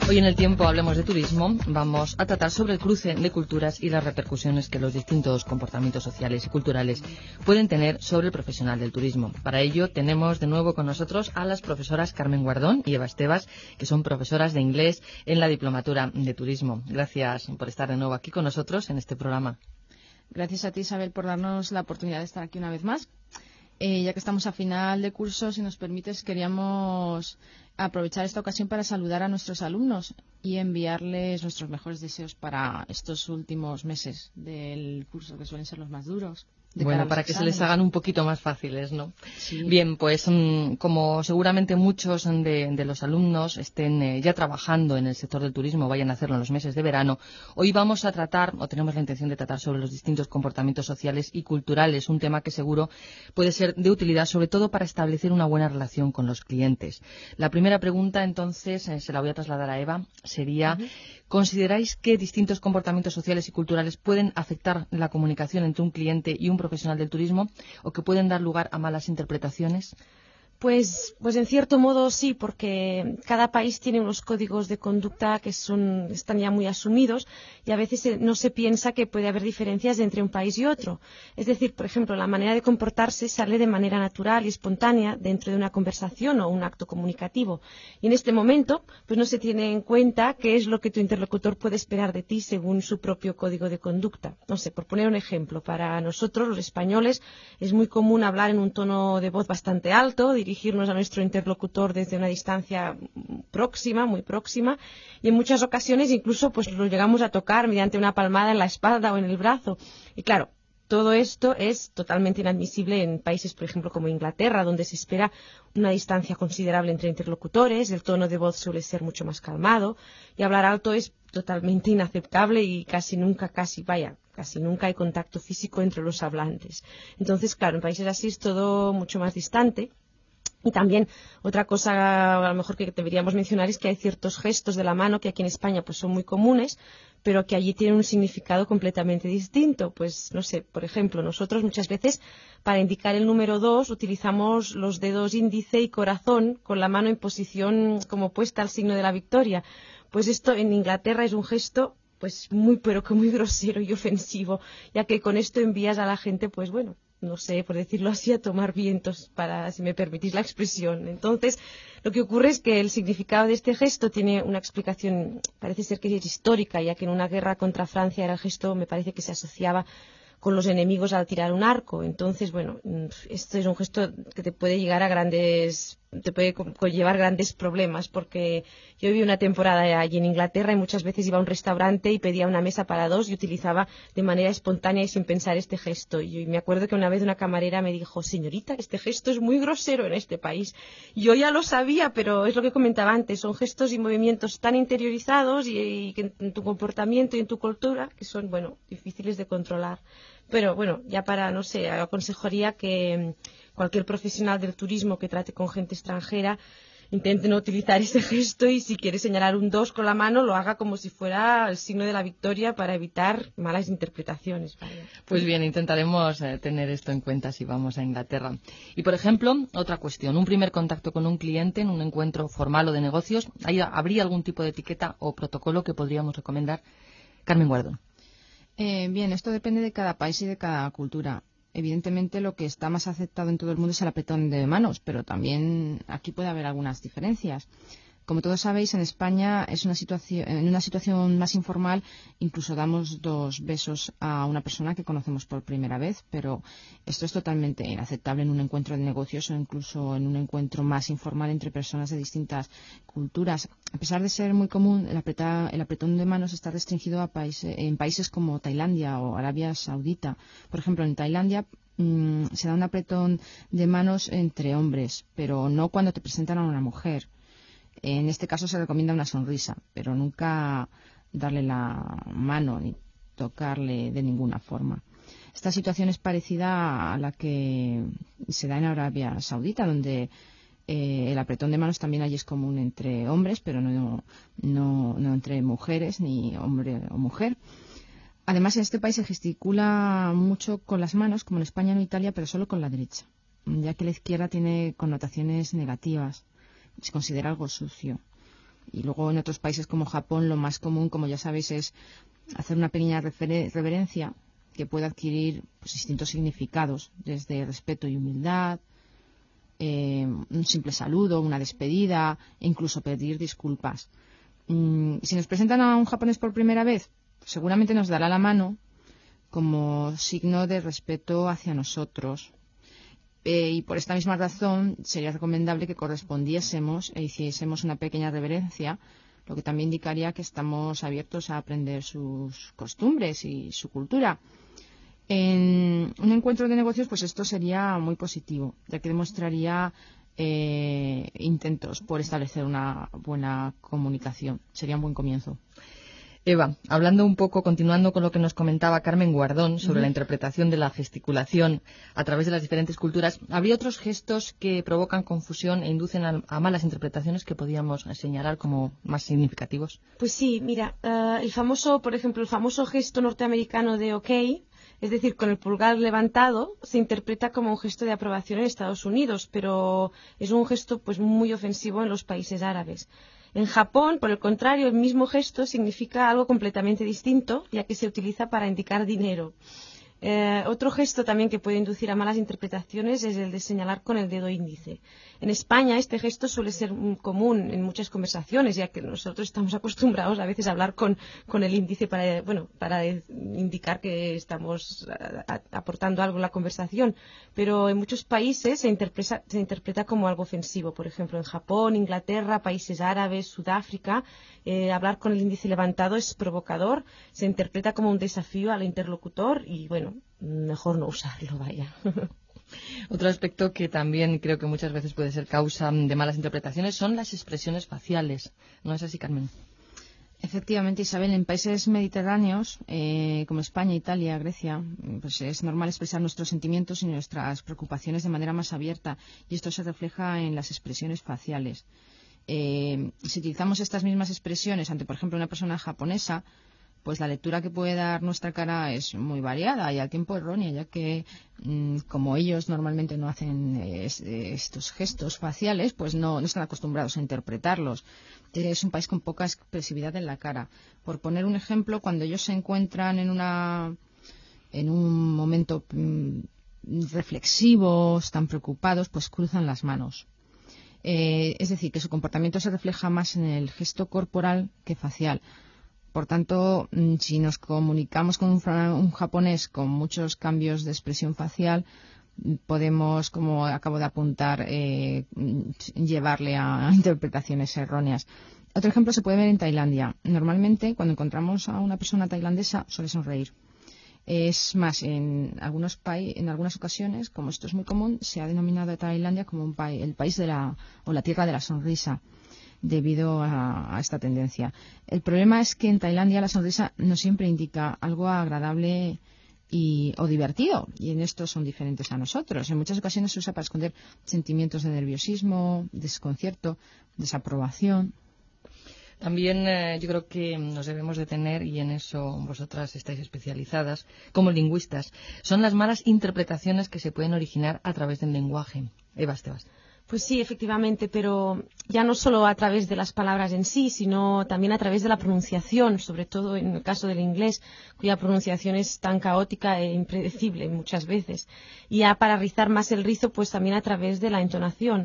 Hoy en El Tiempo Hablemos de Turismo vamos a tratar sobre el cruce de culturas y las repercusiones que los distintos comportamientos sociales y culturales pueden tener sobre el profesional del turismo. Para ello tenemos de nuevo con nosotros a las profesoras Carmen Guardón y Eva Estevas, que son profesoras de inglés en la Diplomatura de Turismo. Gracias por estar de nuevo aquí con nosotros en este programa. Gracias a ti, Isabel, por darnos la oportunidad de estar aquí una vez más. Ya que estamos a final de curso, si nos permites, queríamos aprovechar esta ocasión para saludar a nuestros alumnos y enviarles nuestros mejores deseos para estos últimos meses del curso, que suelen ser los más duros. Bueno, para que se les hagan un poquito más fáciles, ¿no? Sí. Bien, pues como seguramente muchos de los alumnos estén ya trabajando en el sector del turismo, vayan a hacerlo en los meses de verano, hoy vamos a tratar, o tenemos la intención de tratar sobre los distintos comportamientos sociales y culturales, un tema que seguro puede ser de utilidad, sobre todo para establecer una buena relación con los clientes. La primera pregunta, entonces, se la voy a trasladar a Eva, sería... ¿Consideráis que distintos comportamientos sociales y culturales pueden afectar la comunicación entre un cliente y un profesional del turismo o que pueden dar lugar a malas interpretaciones? Pues en cierto modo sí, porque cada país tiene unos códigos de conducta que están ya muy asumidos y a veces no se piensa que puede haber diferencias entre un país y otro. Es decir, por ejemplo, la manera de comportarse sale de manera natural y espontánea dentro de una conversación o un acto comunicativo. Y en este momento, pues no se tiene en cuenta qué es lo que tu interlocutor puede esperar de ti según su propio código de conducta. No sé, por poner un ejemplo, para nosotros, los españoles, es muy común hablar en un tono de voz bastante alto, dirigirnos a nuestro interlocutor desde una distancia próxima, muy próxima, y en muchas ocasiones incluso pues lo llegamos a tocar mediante una palmada en la espalda o en el brazo. Y claro, todo esto es totalmente inadmisible en países, por ejemplo, como Inglaterra, donde se espera una distancia considerable entre interlocutores, el tono de voz suele ser mucho más calmado, y hablar alto es totalmente inaceptable y casi nunca hay contacto físico entre los hablantes. Entonces, claro, en países así es todo mucho más distante. Y también otra cosa a lo mejor que deberíamos mencionar es que hay ciertos gestos de la mano que aquí en España pues son muy comunes, pero que allí tienen un significado completamente distinto. Pues no sé, por ejemplo, nosotros muchas veces para indicar el número 2 utilizamos los dedos índice y corazón con la mano en posición como puesta al signo de la victoria. Pues esto en Inglaterra es un gesto pues pero que muy grosero y ofensivo, ya que con esto envías a la gente pues bueno, no sé, por decirlo así, a tomar vientos, si me permitís la expresión. Entonces, lo que ocurre es que el significado de este gesto tiene una explicación, parece ser que es histórica, ya que en una guerra contra Francia el gesto me parece que se asociaba con los enemigos al tirar un arco. Entonces, bueno, esto es un gesto que te puede conllevar grandes problemas, porque yo viví una temporada allí en Inglaterra y muchas veces iba a un restaurante y pedía una mesa para dos y utilizaba de manera espontánea y sin pensar este gesto. Y me acuerdo que una vez una camarera me dijo, señorita, este gesto es muy grosero en este país. Yo ya lo sabía, pero es lo que comentaba antes, son gestos y movimientos tan interiorizados y que en tu comportamiento y en tu cultura que son, bueno, difíciles de controlar. Pero bueno, ya no sé, aconsejaría que cualquier profesional del turismo que trate con gente extranjera intente no utilizar ese gesto y si quiere señalar un 2 con la mano lo haga como si fuera el signo de la victoria para evitar malas interpretaciones. ¿Vale? Pues bien, intentaremos tener esto en cuenta si vamos a Inglaterra. Y por ejemplo, otra cuestión, un primer contacto con un cliente en un encuentro formal o de negocios, ¿habría algún tipo de etiqueta o protocolo que podríamos recomendar? Carmen Guardón. Bien, esto depende de cada país y de cada cultura. Evidentemente lo que está más aceptado en todo el mundo es el apretón de manos, pero también aquí puede haber algunas diferencias. Como todos sabéis, en España en una situación más informal, incluso damos 2 besos a una persona que conocemos por primera vez, pero esto es totalmente inaceptable en un encuentro de negocios o incluso en un encuentro más informal entre personas de distintas culturas. A pesar de ser muy común, el apretón de manos está restringido en países como Tailandia o Arabia Saudita. Por ejemplo, en Tailandia se da un apretón de manos entre hombres, pero no cuando te presentan a una mujer. En este caso se recomienda una sonrisa, pero nunca darle la mano ni tocarle de ninguna forma. Esta situación es parecida a la que se da en Arabia Saudita, donde el apretón de manos también allí es común entre hombres, pero no entre mujeres, ni hombre o mujer. Además, en este país se gesticula mucho con las manos, como en España o en Italia, pero solo con la derecha, ya que la izquierda tiene connotaciones negativas. Se considera algo sucio. Y luego en otros países como Japón lo más común, como ya sabéis, es hacer una pequeña reverencia que puede adquirir pues, distintos significados, desde respeto y humildad, un simple saludo, una despedida, e incluso pedir disculpas. Si nos presentan a un japonés por primera vez, seguramente nos dará la mano como signo de respeto hacia nosotros. Y por esta misma razón sería recomendable que correspondiésemos e hiciésemos una pequeña reverencia, lo que también indicaría que estamos abiertos a aprender sus costumbres y su cultura. En un encuentro de negocios, pues esto sería muy positivo, ya que demostraría intentos por establecer una buena comunicación. Sería un buen comienzo. Eva, hablando un poco, continuando con lo que nos comentaba Carmen Guardón sobre la interpretación de la gesticulación a través de las diferentes culturas, ¿habría otros gestos que provocan confusión e inducen a malas interpretaciones que podíamos señalar como más significativos? Pues sí, mira, por ejemplo, el famoso gesto norteamericano de OK, es decir, con el pulgar levantado, se interpreta como un gesto de aprobación en Estados Unidos, pero es un gesto pues muy ofensivo en los países árabes. En Japón, por el contrario, el mismo gesto significa algo completamente distinto, ya que se utiliza para indicar dinero. Otro gesto también que puede inducir a malas interpretaciones es el de señalar con el dedo índice. En España este gesto suele ser común en muchas conversaciones, ya que nosotros estamos acostumbrados a veces a hablar con el índice para indicar que estamos aportando algo en la conversación. Pero en muchos países se interpreta como algo ofensivo. Por ejemplo, en Japón, Inglaterra, países árabes, Sudáfrica, hablar con el índice levantado es provocador, se interpreta como un desafío al interlocutor y, bueno, mejor no usarlo, vaya. Otro aspecto que también creo que muchas veces puede ser causa de malas interpretaciones son las expresiones faciales. ¿No es así, Carmen? Efectivamente, Isabel, en países mediterráneos como España, Italia, Grecia, pues es normal expresar nuestros sentimientos y nuestras preocupaciones de manera más abierta, y esto se refleja en las expresiones faciales. Si utilizamos estas mismas expresiones ante, por ejemplo, una persona japonesa, pues la lectura que puede dar nuestra cara es muy variada y al tiempo errónea, ya que como ellos normalmente no hacen estos gestos faciales, pues no están acostumbrados a interpretarlos. Es un país con poca expresividad en la cara. Por poner un ejemplo, cuando ellos se encuentran en un momento reflexivo, están preocupados, pues cruzan las manos. Es decir, que su comportamiento se refleja más en el gesto corporal que facial. Por tanto, si nos comunicamos con un japonés con muchos cambios de expresión facial, podemos, como acabo de apuntar, llevarle a interpretaciones erróneas. Otro ejemplo se puede ver en Tailandia. Normalmente, cuando encontramos a una persona tailandesa, suele sonreír. Es más, en algunas ocasiones, como esto es muy común, se ha denominado a Tailandia como el país la tierra de la sonrisa, debido a esta tendencia. El problema es que en Tailandia la sonrisa no siempre indica algo agradable o divertido, y en esto son diferentes a nosotros. En muchas ocasiones se usa para esconder sentimientos de nerviosismo, desconcierto, desaprobación. También yo creo que nos debemos detener, y en eso vosotras estáis especializadas, como lingüistas, son las malas interpretaciones que se pueden originar a través del lenguaje. Eva Estebas. Pues sí, efectivamente, pero ya no solo a través de las palabras en sí, sino también a través de la pronunciación, sobre todo en el caso del inglés, cuya pronunciación es tan caótica e impredecible muchas veces. Y ya para rizar más el rizo, pues también a través de la entonación.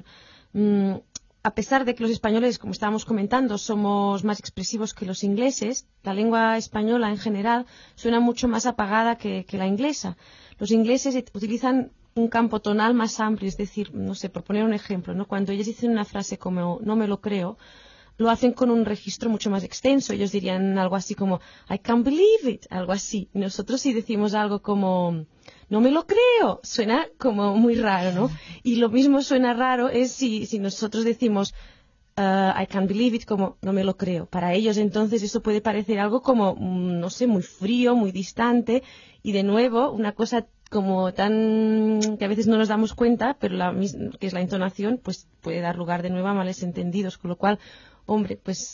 A pesar de que los españoles, como estábamos comentando, somos más expresivos que los ingleses, la lengua española en general suena mucho más apagada que la inglesa. Los ingleses utilizan un campo tonal más amplio, es decir, no sé, por poner un ejemplo, ¿no? Cuando ellos dicen una frase como no me lo creo, lo hacen con un registro mucho más extenso. Ellos dirían algo así como I can't believe it, algo así. Y nosotros si decimos algo como no me lo creo, suena como muy raro, ¿no? Y lo mismo suena raro es si nosotros decimos I can't believe it, como no me lo creo. Para ellos entonces eso puede parecer algo como, no sé, muy frío, muy distante, y de nuevo una cosa como tan que a veces no nos damos cuenta, pero que es la entonación, pues puede dar lugar de nuevo a males entendidos, con lo cual, hombre, pues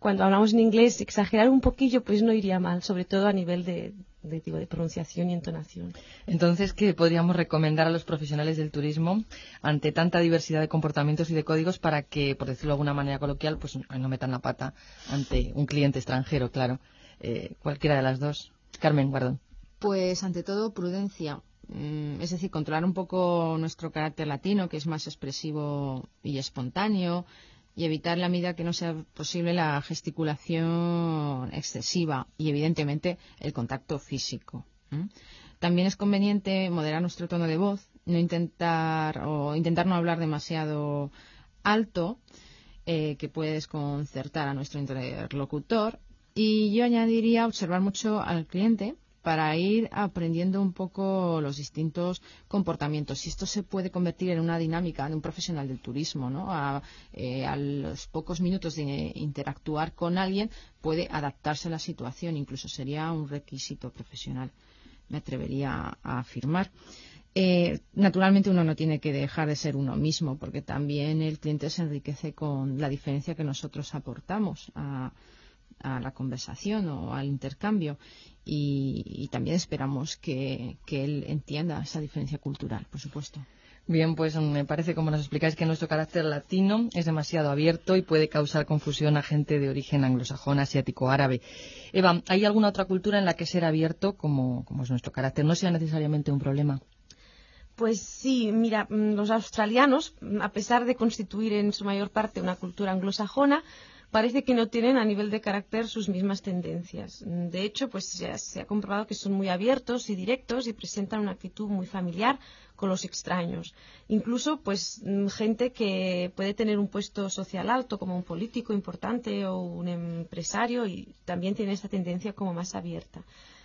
cuando hablamos en inglés, exagerar un poquillo pues no iría mal, sobre todo a nivel de pronunciación y entonación. Entonces, ¿qué podríamos recomendar a los profesionales del turismo ante tanta diversidad de comportamientos y de códigos para que, por decirlo de alguna manera coloquial, pues no metan la pata ante un cliente extranjero, claro? Cualquiera de las dos. Carmen Guardón. Pues ante todo prudencia, es decir, controlar un poco nuestro carácter latino, que es más expresivo y espontáneo, y evitar en la medida que no sea posible la gesticulación excesiva y evidentemente el contacto físico. También es conveniente moderar nuestro tono de voz, intentar no hablar demasiado alto, que puede desconcertar a nuestro interlocutor. Y yo añadiría observar mucho al cliente para ir aprendiendo un poco los distintos comportamientos. Y esto se puede convertir en una dinámica de un profesional del turismo, ¿no? A los pocos minutos de interactuar con alguien puede adaptarse a la situación, incluso sería un requisito profesional, me atrevería a afirmar. Naturalmente uno no tiene que dejar de ser uno mismo, porque también el cliente se enriquece con la diferencia que nosotros aportamos a la conversación o al intercambio, y también esperamos que él entienda esa diferencia cultural, por supuesto. Bien, pues me parece, como nos explicáis, que nuestro carácter latino es demasiado abierto y puede causar confusión a gente de origen anglosajón, asiático, árabe. Eva, ¿hay alguna otra cultura en la que ser abierto, como es nuestro carácter, no sea necesariamente un problema? Pues sí, mira, los australianos, a pesar de constituir en su mayor parte una cultura anglosajona, parece que no tienen a nivel de carácter sus mismas tendencias. De hecho, pues ya se ha comprobado que son muy abiertos y directos y presentan una actitud muy familiar con los extraños. Incluso, pues, gente que puede tener un puesto social alto, como un político importante o un empresario, y también tiene esta tendencia como más abierta.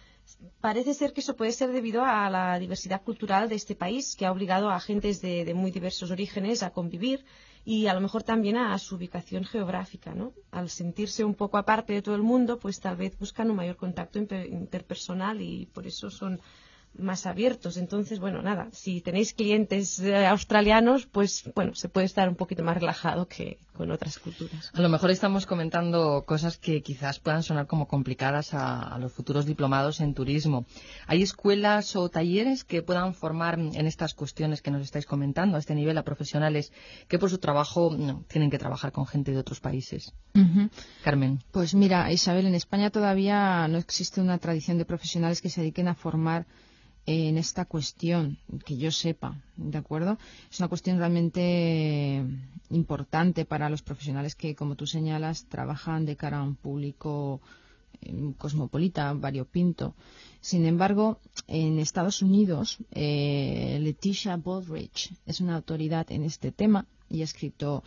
Parece ser que eso puede ser debido a la diversidad cultural de este país, que ha obligado a gentes de muy diversos orígenes a convivir, y a lo mejor también a su ubicación geográfica, ¿no? Al sentirse un poco aparte de todo el mundo, pues tal vez buscan un mayor contacto interpersonal y por eso son más abiertos. Entonces, bueno, nada, si tenéis clientes australianos, pues bueno, se puede estar un poquito más relajado que con otras culturas. A lo mejor estamos comentando cosas que quizás puedan sonar como complicadas a los futuros diplomados en turismo. ¿Hay escuelas o talleres que puedan formar en estas cuestiones que nos estáis comentando a este nivel a profesionales que por su trabajo tienen que trabajar con gente de otros países? Uh-huh. Carmen. Pues mira, Isabel, en España todavía no existe una tradición de profesionales que se dediquen a formar en esta cuestión, que yo sepa, ¿de acuerdo? Es una cuestión realmente importante para los profesionales que, como tú señalas, trabajan de cara a un público cosmopolita, variopinto. Sin embargo, en Estados Unidos, Leticia Baldrige es una autoridad en este tema y ha escrito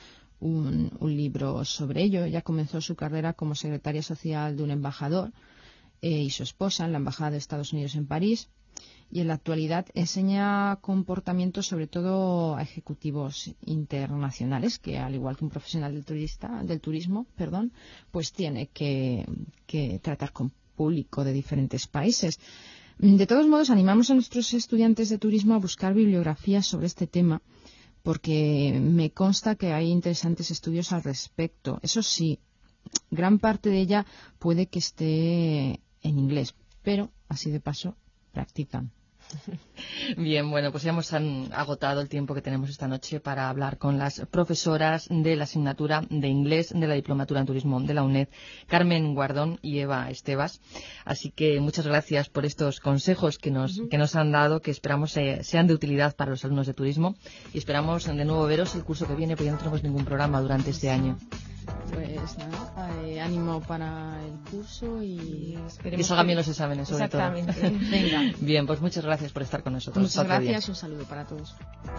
un libro sobre ello. Ella comenzó su carrera como secretaria social de un embajador y su esposa en la Embajada de Estados Unidos en París. Y en la actualidad enseña comportamientos sobre todo a ejecutivos internacionales que, al igual que un profesional del turismo, pues tiene que tratar con público de diferentes países. De todos modos, animamos a nuestros estudiantes de turismo a buscar bibliografías sobre este tema, porque me consta que hay interesantes estudios al respecto. Eso sí, gran parte de ella puede que esté en inglés, pero así de paso practican. Bien, bueno, pues ya hemos agotado el tiempo que tenemos esta noche para hablar con las profesoras de la asignatura de inglés de la Diplomatura en Turismo de la UNED, Carmen Guardón y Eva Estevas. Así que muchas gracias por estos consejos que nos han dado, que esperamos sean de utilidad para los alumnos de turismo, y esperamos de nuevo veros el curso que viene, porque ya no tenemos ningún programa durante este año. Pues nada, ánimo para el curso y que salgan bien los exámenes, sobre Exactamente. todo. Venga. Bien, pues muchas gracias por estar con nosotros. Muchas gracias, un saludo para todos.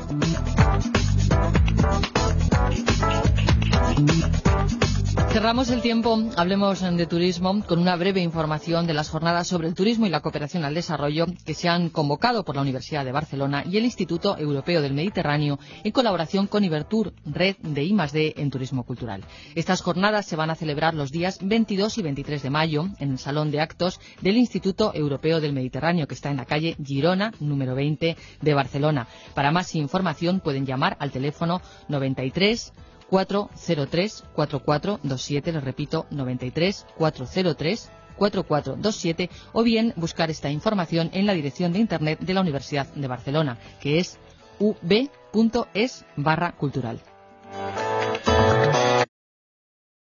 Cerramos el tiempo, hablemos de turismo, con una breve información de las jornadas sobre el turismo y la cooperación al desarrollo que se han convocado por la Universidad de Barcelona y el Instituto Europeo del Mediterráneo en colaboración con Ibertur, red de I+D en turismo cultural. Estas jornadas se van a celebrar los días 22 y 23 de mayo en el Salón de Actos del Instituto Europeo del Mediterráneo, que está en la calle Girona, número 20 de Barcelona. Para más información pueden llamar al teléfono 93 403 4427, les repito, 93 403 4427, o bien buscar esta información en la dirección de internet de la Universidad de Barcelona, que es ub.es/cultural.